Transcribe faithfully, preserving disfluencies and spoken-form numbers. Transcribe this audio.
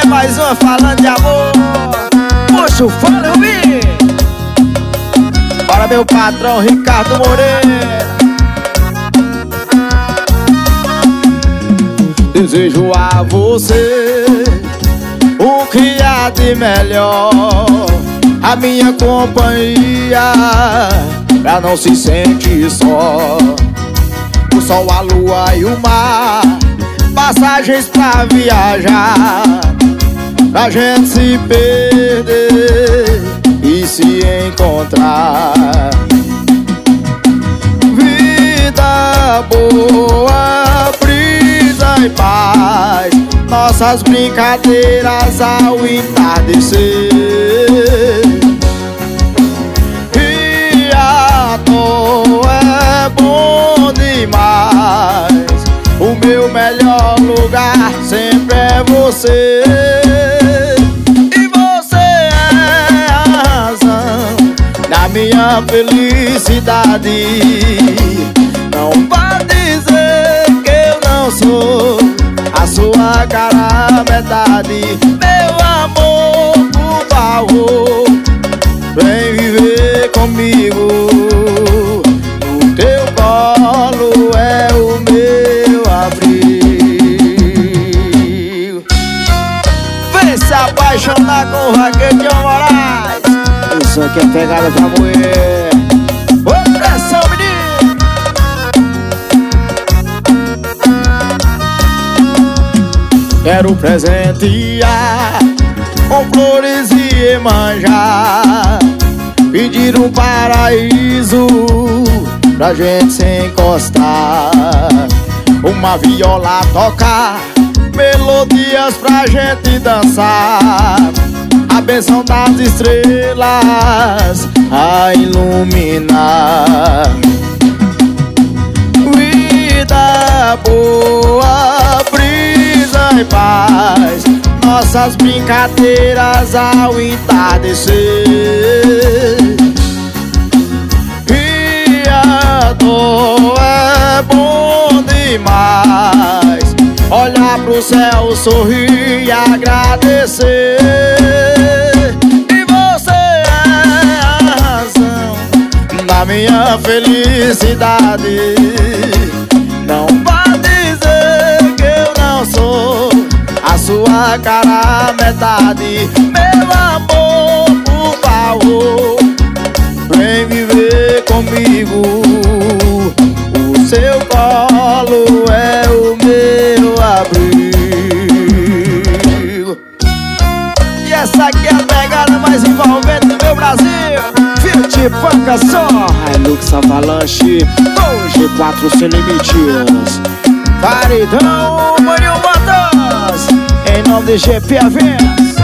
mais uma falando de amor. Puxa o fone, Rubinho. Bora, meu patrão Ricardo Moreira. Desejo a você o que há de melhor, a minha companhia, pra não se sentir só. O sol, a lua e o mar, passagens pra viajar, pra gente se perder e se encontrar. Vida boa, brisa e paz, nossas brincadeiras ao entardecer. E à toa é bom demais, o meu melhor lugar sempre é você. E você é a razão da minha felicidade. Não vá dizer que eu não sou a sua cara metade. Meu amor, por favor, vem viver comigo. No teu colo é o meu abrigo. Vem se apaixonar com o Raquel Moraes. Isso aqui é pegada pra mulher. Ô pressão, menino. Quero presentear com flores e Iemanjá, pedir um paraíso pra gente se encostar, uma viola tocar, melodias pra gente dançar, a bênção das estrelas a iluminar. Vida boa, brisa e paz, nossas brincadeiras ao entardecer. E a dor é bom demais, olhar pro céu, sorrir e agradecer. E você é a razão da minha felicidade. Não vá dizer que eu não sou a sua cara metade. Meu amor, por favor, vem viver comigo. O seu colo é o meu abrigo. E essa aqui é a pegada mais envolvente do meu Brasil. Vinte Panca só Hilux Avalanche G quatro sem limites. Paredão, Marinho Motos, em nome de G P Eventos.